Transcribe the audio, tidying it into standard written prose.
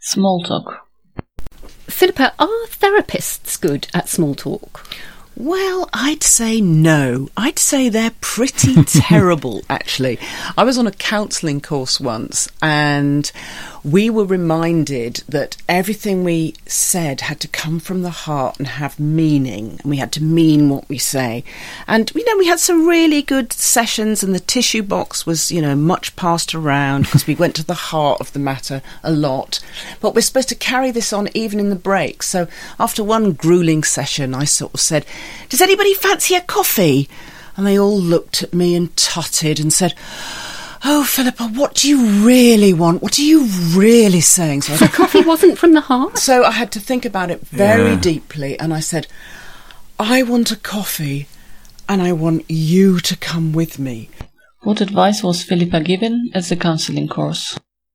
Small talk. Philippa, are therapists good at small talk? Well, I'd say no. I'd say they're pretty terrible, actually. I was on a counselling course once and we were reminded that everything we said had to come from the heart and have meaning. And we had to mean what we say. And, we had some really good sessions and the tissue box was, much passed around because we went to the heart of the matter a lot. But we're supposed to carry this on even in the breaks. So after one gruelling session, I sort of said, "Does anybody fancy a coffee?" And they all looked at me and tutted and said, "Oh, Philippa, what do you really want? What are you really saying?" So coffee wasn't from the heart? So I had to think about it very deeply and I said, "I want a coffee and I want you to come with me." What advice was Philippa given at the counselling course?